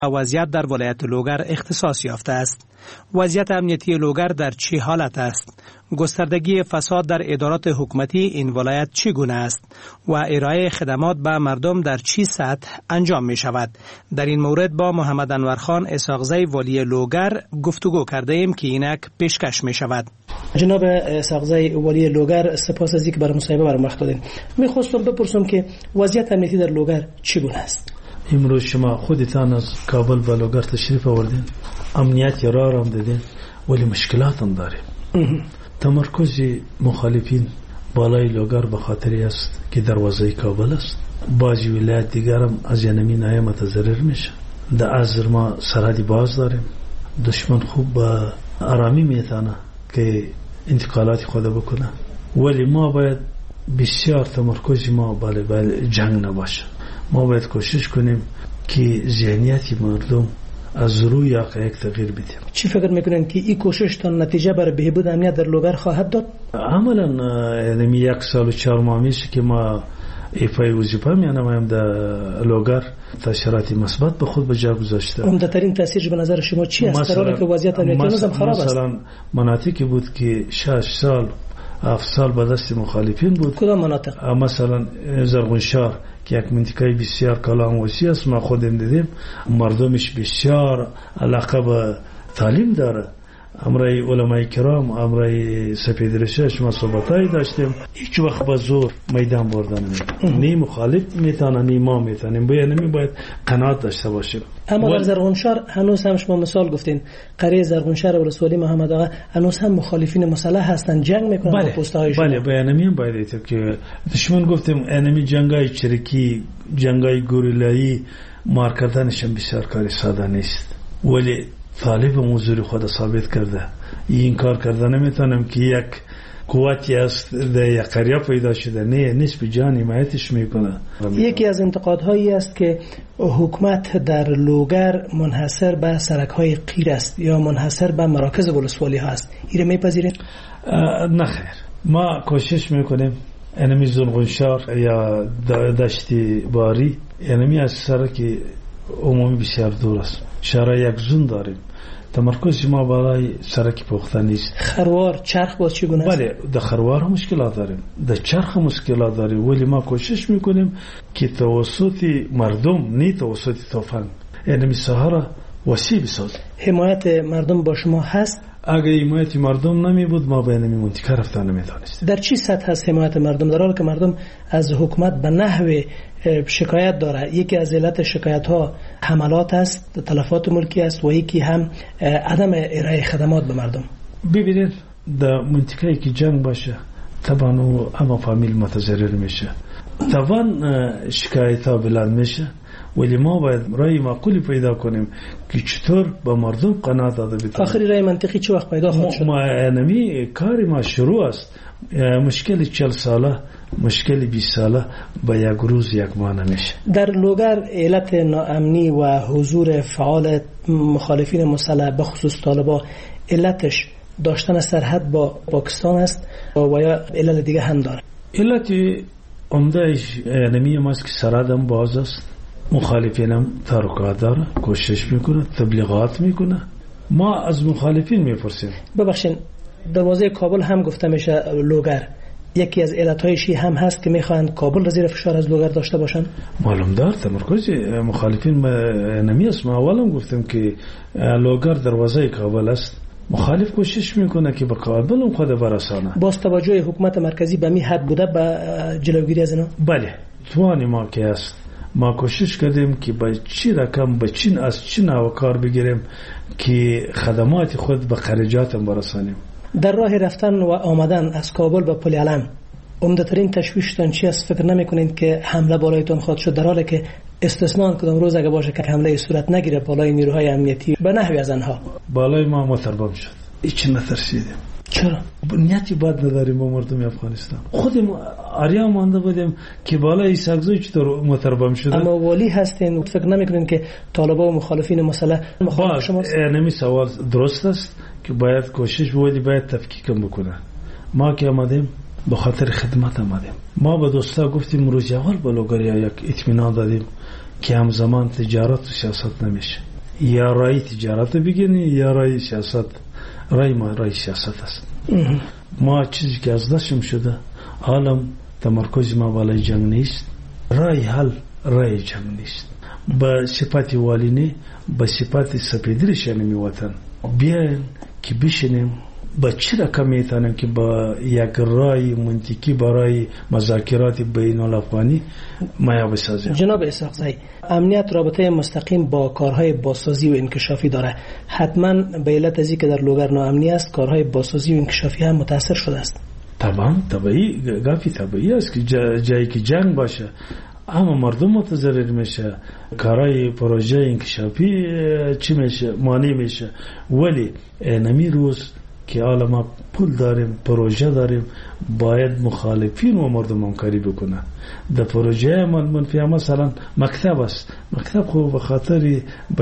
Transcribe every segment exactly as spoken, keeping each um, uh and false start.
وضعیت در ولایت لوگر اختصاص یافته است. وضعیت امنیتی لوگر در چه حالت است؟ گستردگی فساد در ادارات حکومتی این ولایت چگونه است و ارائه خدمات به مردم در چه سطح انجام می شود؟ در این مورد با محمد انورخان اسحاقزی والی لوگر گفتگو کرده ایم که اینک پیشکش می شود. جناب اسحاقزی والی لوگر، سپاس از اینکه برای مصاحبه برام وقت دادین. می‌خواستم بپرسم که وضعیت امنیتی در لوگر چگونه است؟ امروز شما خودتان از کابل و لوگر تشریف آوردین، امنیت را آرام دادین، ولی مشکلات هم داریم. تمرکز مخالفین بالای لوگر به خاطری است که دروازه کابل است. بعضی ولایت دیگر هم از ینمی نایه متضرر میشه. در ازر ما سرحدی باز داریم. دشمن خوب با آرامی میتونه که انتقالات خود بکنه، ولی ما باید بسیار تمرکز ما بالای بالای جنگ نباشه. ما باید کوشش کنیم که ذهنیت مردم از روی حقایق تغییر بدیم. چی فکر میکنین که این کوشش تا نتیجه برای بهبود امنیت در لوگر خواهد داد؟ عملا یعنی یک سال و چهار ماه میشه که ما ایفای وظیفه میانم در لوگر تاثیرات مثبت به خود به جا گذاشته. عمده‌ترین تاثیرش به نظر شما چی است در حالی که وضعیت امنیتی نظام خراب است؟ مثلا مناطقی بود که شش سال هفت سال به دست مخالفین بود. کدام مناطق؟ مثلا زرغونشار که یک منطقه بسیار کلان وسیع است، ما خودم دیدیم مردمش بسیار علاقه به تعلیم داره. امرای علمای کرام، امرای سپیدرشش ما صحبتایی داشتیم، هیچ وقت به زور میدان بردن نمیتونه، نی مخالف میتونه نی ما میتونیم، باید نمی باید قناعت داشته باشیم. اما در زرغونشار هنوز هم شما مثال گفتین قریه زرغونشار ولسوالی محمد آقا هنوز هم مخالفین مسلح هستن، جنگ میکنن با پست های شما. بله بیانمی هم باید ایتب که دشمن گفتیم انمی جنگای چریکی، جنگای گوریلایی مار کردنش هم بسیار کاری ساده نیست، ولی طالب موضوع خود ثابت کرده. این کار کرده نمیتونم که یک قوتی است در یک قریه پیدا شده، نه نسبی جان حمایتش میکنه. یکی از انتقادهایی است که حکومت در لوگر منحصر به سرک‌های قیر است یا منحصر به مراکز ولسوالی ها است. این میپذیرید؟ نه خیر، ما کوشش میکنیم انمی زرغونشار یا دشتی باری انمی از سرک عمومی بسیار دور است، شهرهای یک زون داریم، تمرکز ما بالای سرک پخته نیست. خروار چرخ باز چگونه است؟ بله در خروار هم مشکلات داریم، در چرخ هم مشکلات داریم، ولی ما کوشش میکنیم که توسط مردم نه توسط طوفان یعنی سهارا وسیع بسازیم. حمایت مردم با شما هست؟ اگه حمایت مردم نمی بود ما به نمی منطقه رفتن نمیتونستیم. در چی سطح هست حمایت مردم در حالی که مردم از حکومت به نحو شکایت داره؟ یکی از علت شکایت ها حملات است، تلفات ملکی است و یکی هم عدم ارائه خدمات به مردم. ببینید در منطقه‌ای که جنگ باشه طبعا او اما فامیل متضرر میشه، طبعا شکایت ها بلند میشه، ولی ما باید رای معقولی پیدا کنیم که چطور با مردم قناعت داده بتونیم. آخری رای منطقی چه وقت پیدا خواهد شد؟ ما انمی کاری ما شروع است. مشکل چهل ساله، مشکل بیست ساله با یک روز یک ماه نمیشه. در لوگر علت ناامنی و حضور فعال مخالفین مسلح به خصوص طالبا علتش داشتن سرحد با پاکستان است و یا علت دیگه هم داره؟ علت عمدهش انمی ماست که سرحد هم باز است، مخالفین هم ترکات داره، کوشش میکنه، تبلیغات میکنه. ما از مخالفین میپرسیم. ببخشید دروازه کابل هم گفته میشه لوگر یکی از علتهایش هم هست که میخواهند کابل را زیر فشار از لوگر داشته باشند. معلوم دار تمرکز مخالفین نمی است. ما اولم گفتم که لوگر دروازه کابل است، مخالف کوشش میکنه که به کابل هم خود برسانه. باز توجه حکومت مرکزی به می حد بوده به جلوگیری از اینا؟ بله توانی ما که است. ما کوشش کردیم که با چی رقم با چین از چین کار بگیریم که خدمات خود به خارجات هم برسانیم. در راه رفتن و آمدن از کابل به پل علم عمده‌ترین تشویشتان چی است؟ فکر نمی‌کنید که حمله بالایتان خواهد شد در حالی که استثناء کدام روز اگه باشه که حمله صورت نگیره بالای نیروهای امنیتی به نحوی از آنها؟ بالای ما متربم شد، هیچ نترسیدیم. چرا؟ نیتی بد نداریم با مردم افغانستان. خودم آریا مانده بودیم که بالای سگزوی چطور متربم شده. اما والی هستین فکر نمی‌کنید که طالبان و مخالفین مسلح مخالف شماست؟ نمی سوال درست است که باید کوشش ولی باید تفکیکم بکنه. ما که آمدیم به خاطر خدمت آمدیم. ما به دوستا گفتیم روز اول با لوگریا یک اطمینان دادیم که همزمان تجارت و سیاست نمیشه. یا رای تجارت بگیرین یا رای سیاست. رای ما رای سیاست است. ما چیزی که از دستم شده عالم تمرکز ما بالای جنگ نیست. رای حل رای جنگ نیست. با صفات والینه با صفات سپیدریش نمی وطن بیاین که بشینیم با چی رقم میتونیم که با یک رای منطقی برای مذاکرات بین الافغانی مایا بسازیم. جناب اسحاق زی، امنیت رابطه مستقیم با کارهای بازسازی و انکشافی داره. حتما به علت ازی که در لوگر ناامنی است کارهای بازسازی و انکشافی هم متاثر شده است. طبعا طبیعی گفتی طبیعی است که جا جایی که جنگ باشه اما مردم متضرر میشه، کارهای پروژه انکشافی چی میشه مانع میشه. ولی نمی روز که حالا ما پول داریم پروژه داریم باید مخالفین و مردم همکاری بکنه. در پروژه من منفی مثلا مکتب است، مکتب خوب به خاطر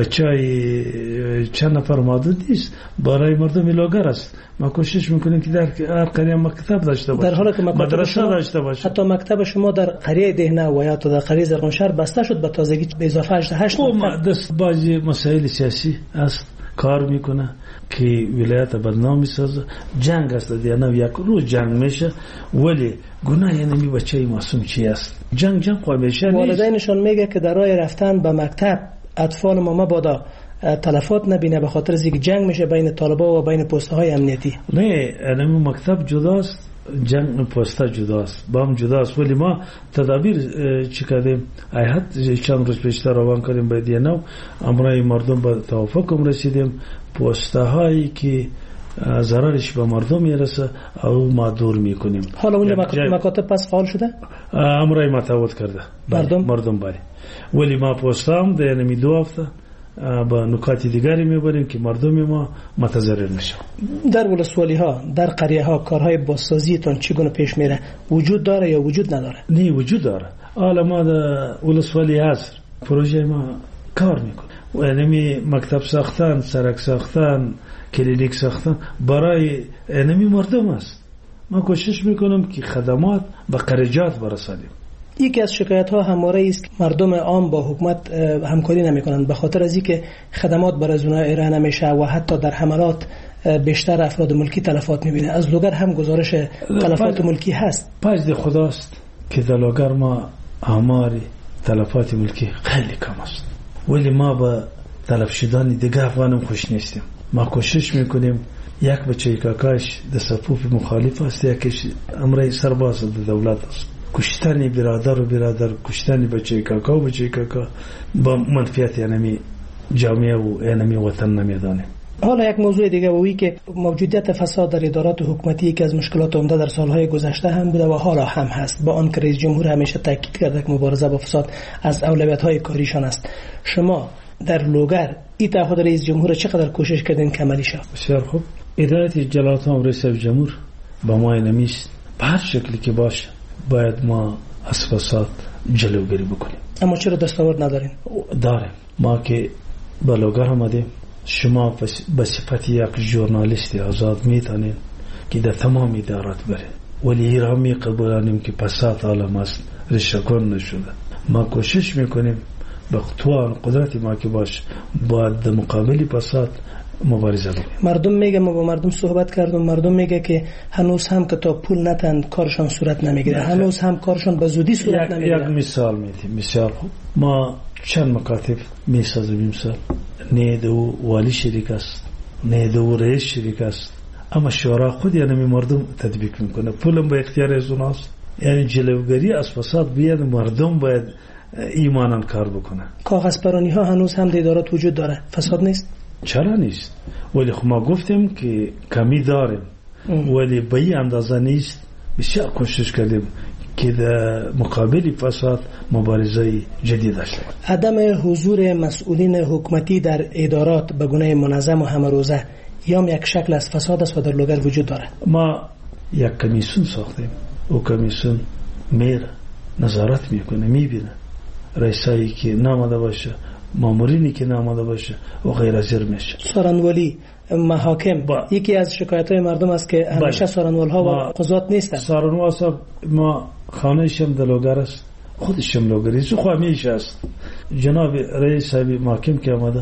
بچای چند نفر محدود نیست برای مردم لوگر است. ما کوشش میکنیم که در هر قریه مکتب داشته باشه، در حالی که مدرسه داشته باشه. حتی مکتب شما در قریه دهنه و یا تو در قریه زرغونشهر بسته شد به تازگی به اضافه هشت مکتب. دست بازی مسائل سیاسی است کار میکنه که ولایت بدنام میسازه. جنگ است دیگه نه یک روز جنگ میشه ولی گناه نمی بچه معصوم چی است. جنگ جنگ خواه میشه. والدینشان میگه که در راه رفتن به مکتب اطفال ما مبادا تلفات نبینه به خاطر از اینکه جنگ میشه بین طالبا و بین پست های امنیتی. نه علم مکتب جداست، جنگ پست جداست، با هم جداست. ولی ما تدابیر چی کردیم؟ ایحت چند روز پیشتر روان کردیم به دیانو امرای مردم به توافق رسیدیم پست هایی که ضررش به مردم میرسه او ما دور میکنیم. حالا اونجا مکاتب پس فعال شده؟ امرای متعهد کرده مردم مردم باری. ولی ما پست هم ده نمی دو هفته با نکات دیگری میبریم که مردم ما متضرر میشه. در ولسوالی ها در قریه ها کارهای بازسازی تون چگونه پیش میره؟ وجود داره یا وجود نداره؟ نه وجود داره. حالا ما در ولسوالی هست پروژه ما کار میکنه و اینمی مکتب ساختن، سرک ساختن، کلینیک ساختن برای اینمی مردم است. ما کوشش میکنم که خدمات به قریجات برسانیم. یکی از شکایت ها همواره است که مردم عام با حکومت همکاری نمی کنند به خاطر از اینکه خدمات برای از اونها ارائه نمیشه و حتی در حملات بیشتر افراد ملکی تلفات میبینه. از لوگر هم گزارش تلفات ملکی هست. پس خداست که در لوگر ما آمار تلفات ملکی خیلی کم است ولی ما با تلف شدن دیگه افغانم خوش نیستیم. ما کوشش میکنیم یک بچه کاکاش در صفوف مخالف است یکیش امرای سرباز در دولت است. کشتن برادر و برادر، کشتن بچه کاکا و بچه کاکا با منفیت یعنی جامعه و یعنی وطن نمیدانه. حالا یک موضوع دیگه وی که موجودیت فساد در ادارات حکومتی که از مشکلات عمده در سالهای گذشته هم بوده و حالا هم هست. با آن که رئیس جمهور همیشه تاکید کرده که مبارزه با فساد از اولویت‌های کاریشان است. شما در لوگر این تعهد رئیس جمهور چقدر کوشش کردین که عملی شود؟ بسیار خوب. ادارت جلالت آمر رئیس جمهور با ما نمیست به هر شکلی که باشه باید ما از فساد جلوگیری بکنیم. اما چرا دستاورد ندارین؟ داریم. ما که با لوگر آمدیم شما به صفت یک ژورنالیست آزاد میتونین که در تمام ادارات بره ولی ایرامی قبولانیم که فساد عالم است رشکن نشده. ما کوشش میکنیم به توان قدرت ما که باش باید در مقابل فساد مبارزه بکنیم. مردم میگه ما با مردم صحبت کردم مردم میگه که هنوز هم که تا پول نتن کارشان صورت نمیگیره هنوز هم کارشان به زودی صورت نمیگیره. یک مثال میدیم. مثال ما چند مکاتب میسازیم مثال نه دو والی شریک است نه دو رئیس شریک است اما شورا خود یعنی مردم تطبیق میکنه پولم به اختیار از اوناست. یعنی جلوگیری از فساد بیاد مردم باید ایمانان کار بکنه. کاغذ پرانی ها هنوز هم در ادارات وجود داره فساد نیست؟ چرا نیست؟ ولی خب ما گفتیم که کمی داریم ولی به این اندازه نیست. بسیار کوشش کردیم که در مقابل فساد مبارزه جدید داشته. عدم حضور مسئولین حکومتی در ادارات به گونه منظم و همه روزه یا یک شکل از فساد است و در لوگر وجود داره. ما یک کمیسیون ساختیم. او کمیسیون میر نظارت میکنه میبینه رئیسایی که ناماده باشه مامورینی که ناماده باشه و غیر از این میشه. سارنوالی محاکم با... یکی از شکایت‌های مردم است که همیشه سارنوال‌ها و قضات نیستن. سارنوال صاحب ما خانه‌شم در لوگر است خودشم لوگری سو خوامیش است. جناب رئیس صاحب محاکم که آمده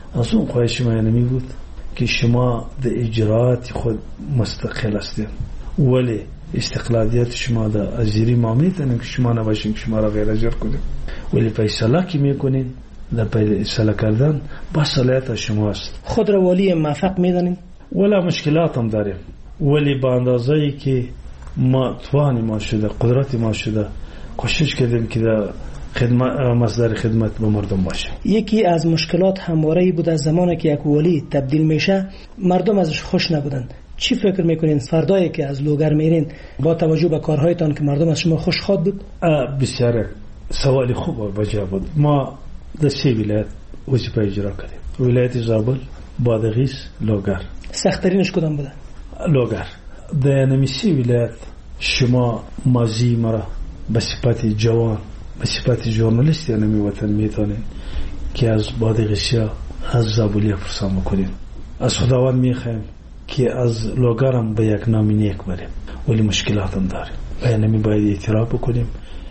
از اون خواهش ما نمی بود که شما در اجراعات خود مستقل هستید، ولی استقلالیت شما در ازیری ما میتونیم که شما نباشین که شما را غیر اجر کنیم، ولی فیصله که میکنین در فیصله کردن با صلاحیت شماست. خود را ولی موفق میدانیم ولی مشکلات هم داریم، ولی با اندازه‌ای که ما توانی ما شده، قدرت ما شده، کوشش کردیم که در خدمت مصدر خدمت به مردم باشه. یکی از مشکلات همواره بود از زمانی که یک ولی تبدیل میشه مردم ازش خوش نبودن. چی فکر میکنین فردایی که از لوگر میرین با توجه به کارهایتان که مردم از شما خوشخواد بود؟ بسیار سوالی خوب و بجا بود. ما در سه ولایت وظیفه اجرا کردیم، ولایت زابل، بادغیس، لوگر. سخت‌ترینش کدام بوده؟ لوگر. در نمیسی ولایت شما مازی مرا به صفت جوان، به صفت ژورنالیست نمی وطن میتونین که از بادغیسیا، از زابلی فرسان بکنیم. از خداوند میخوایم که از لوگرم به یک نام نیک بریم، ولی مشکلات هم داریم. اینمی باید اعتراف بکنیم.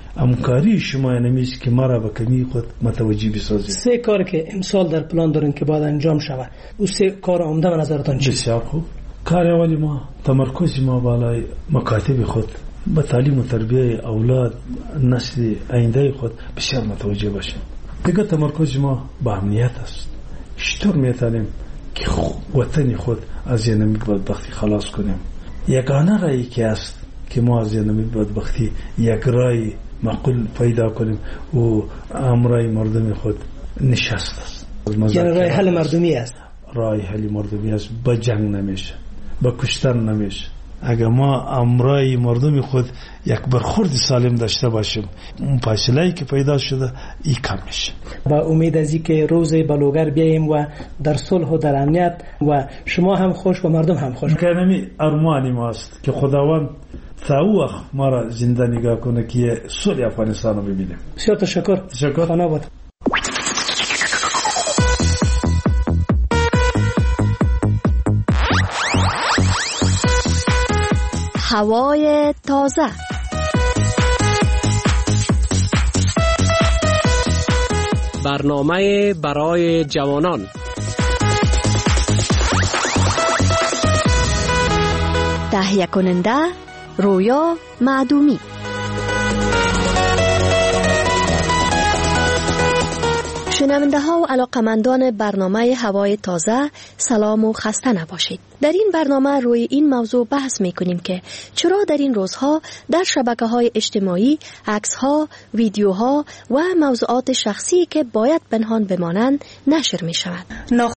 همکاری شما اینمیست که ما را به کمی خود متوجه بسازید. سه کار که امسال در پلان دارین که باید انجام شود، او سه کار عمده به نظرتان چیست؟ بسیار خوب. کار اولی ما تمرکز ما بالای مکاتب خود به تعلیم و تربیه اولاد نسل آینده خود بسیار متوجه باشیم. دیگه تمرکز ما به امنیت است. چطور میتونیم که وطن خود از این نمید بدبختی خلاص کنیم؟ یگانه رایی که است که ما از این نمید بدبختی یک رای معقول پیدا کنیم و امرای مردم خود نشست است. یعنی رای حل مردمی است. رای حل مردمی است. با جنگ نمیشه، با کشتن نمیشه. اگر ما امرای مردم خود یک برخورد سالم داشته باشیم، اون فاصله‌ای که پیدا شده ای کم میشه. با امید از اینکه روز بلوگر بیاییم و در صلح و در امنیت و شما هم خوش و مردم هم خوش. کنمی ارمانی ماست که خداوند تا وقت ما را زنده نگاه کنه که صلح افغانستان رو ببینیم. بسیار تشکر. تشکر. خانه بود. هوای تازه. برنامه برای جوانان. تهیه کننده رویا معدومی. شنونده ها و علاقمندان برنامه هوای تازه، سلام و خسته نباشید. در این برنامه روی این موضوع بحث می کنیم که چرا در این روزها در شبکه های اجتماعی عکس ها، ویدیوها و موضوعات شخصی که باید پنهان بمانند نشر می شود.